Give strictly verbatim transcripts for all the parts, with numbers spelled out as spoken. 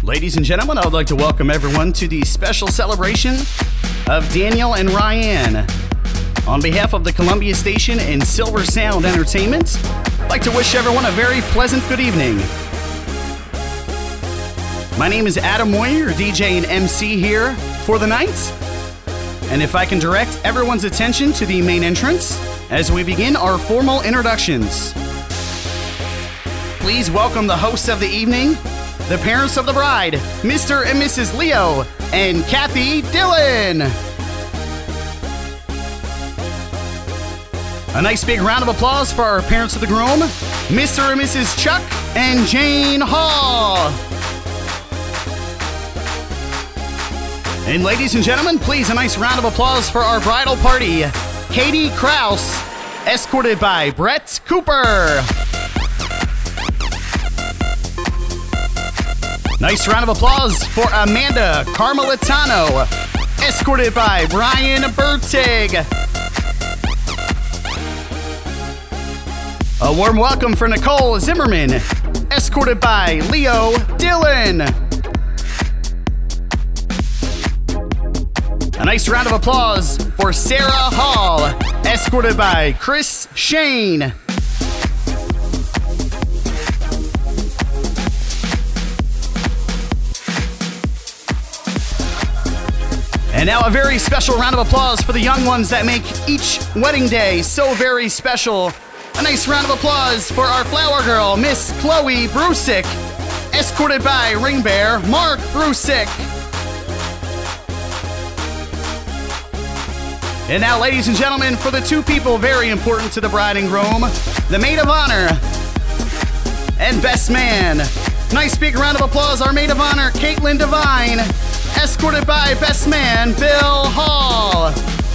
Ladies and gentlemen, I would like to welcome everyone to the special celebration of Daniel and Ryan. On behalf of the Columbia Station and Silver Sound Entertainment, I'd like to wish everyone a very pleasant good evening. My name is Adam Moyer, your D J and M C here for the night. And if I can direct everyone's attention to the main entrance as we begin our formal introductions. Please welcome the hosts of the evening, the parents of the bride, Mister and Missus Leo and Kathy Dillon. A nice big round of applause for our parents of the groom, Mister and Missus Chuck and Jane Hall. And ladies and gentlemen, please a nice round of applause for our bridal party, Katie Krause, escorted by Brett Cooper. Nice round of applause for Amanda Carmelitano, escorted by Brian Bertig. A warm welcome for Nicole Zimmerman, escorted by Leo Dillon. A nice round of applause for Sarah Hall, escorted by Chris Shane. And now a very special round of applause for the young ones that make each wedding day so very special. A nice round of applause for our flower girl, Miss Chloe Brusick, escorted by ring bearer Mark Brusick. And now, ladies and gentlemen, for the two people very important to the bride and groom, the maid of honor and best man. Nice big round of applause, our maid of honor, Caitlin Devine, escorted by best man, Bill Hall.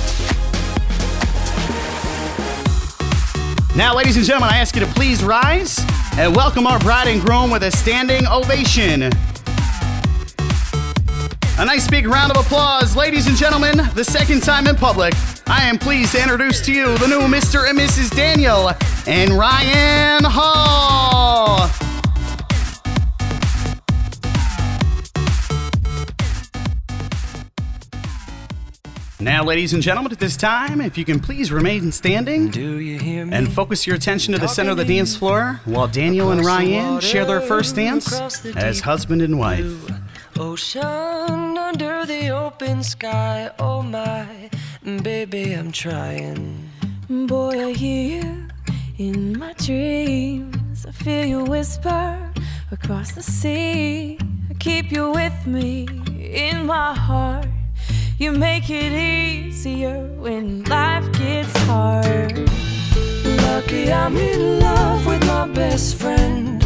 Now, ladies and gentlemen, I ask you to please rise and welcome our bride and groom with a standing ovation. A nice big round of applause, ladies and gentlemen, the second time in public, I am pleased to introduce to you the new Mister and Missus Daniel and Ryan Hall. Now, ladies and gentlemen, at this time, if you can please remain standing and focus your attention to the center of the dance floor while Daniel and Ryan share their first dance as husband and wife. Ocean under the open sky, oh my, baby, I'm trying. Boy, I hear you in my dreams. I feel you whisper across the sea. I keep you with me in my heart. You make it easier when life gets hard. Lucky I'm in love with my best friend.